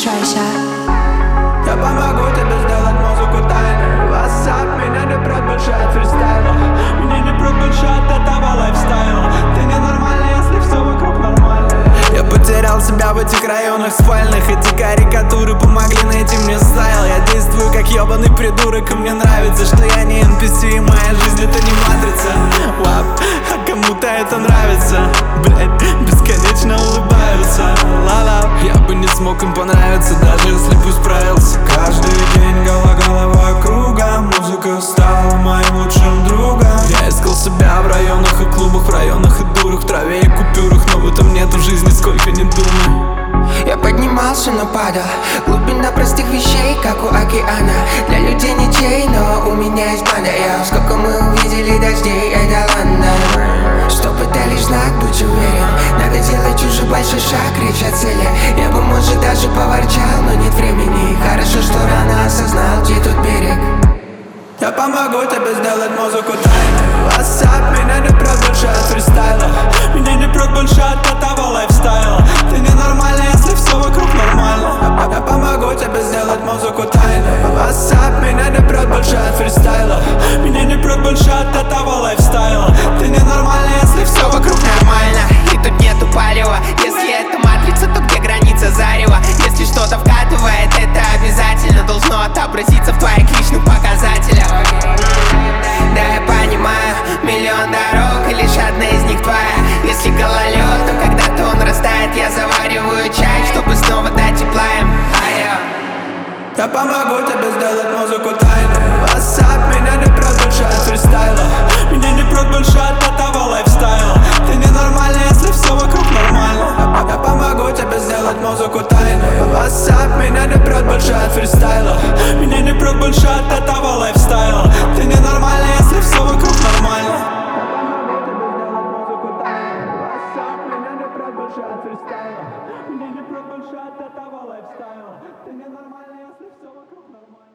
подключайся. Я помогу тебе сделать музыку тайной. WhatsApp, меня не прет больше от фристайла. Меня не прет больше от этого лайфстайла. Ты ненормальный, если все вокруг нормально. Я потерял себя в этих районах спальных. Эти карикатуры помогли найти мне стайл. Я действую как ебаный придурок, и мне нравится, что я не NPC, и моя жизнь это не матрица. Лап, а кому-то это нравится. Блять, бесконечно улыбаются. Ла-ла, я бы не смог им понравиться, даже если бы справился. Каждый день голова кругом. Музыка стала моим лучшим другом. Я искал себя в районах и клубах, в районах и дурах, в траве и купюрах, но в этом нету жизни, сколько не думай. Я поднимался, но падал. Глубина простых вещей, как у океана. Для людей ничей, но у меня есть банда. Сколько мы увидели дождей, это ладно. Что пытались знак, будь уверен. Надо делать уже большой шаг, речь о цели. Я бы, может, даже поворчал, но нет времени. Хорошо, что рано осознал, где тут берег. Я помогу тебе сделать музыку тайной. WhatsApp, меня не прет больше от фристайла. Меня не прет больше от этого лайфстайла. Ты ненормальный, если все вокруг нормально. Я помогу тебе сделать музыку тайной. WhatsApp, меня не прет больше от фристайла. Меня не прет больше от этого лайфстайла. Ты ненормальный, если все вокруг нормально. И тут нету палева. Если это матрица, то где граница зарева? Если что-то вкатывает, это обязательно должно отобразиться в твоих личных показателях. Да, я понимаю, миллион дорог, и лишь одна из них твоя. Если гололед, то когда-то он растает. Я завариваю чай, чтобы снова дать тепла им. Я помогу тебе сделать музыку тайной. WhatsApp, меня не прет больше от фристайла. Меня не прет больше от этого лайфстайла. Ты ненормальный, если все вокруг нормально. Я помогу тебе сделать музыку тайной. WhatsApp, меня не прет больше от фристайла. Меня не прет больше от этого лайфстайла. Ты ненормальный, если все вокруг нормально. Меня не прет больше от этого лайфстайла. Ты ненормальный, если все вокруг нормально.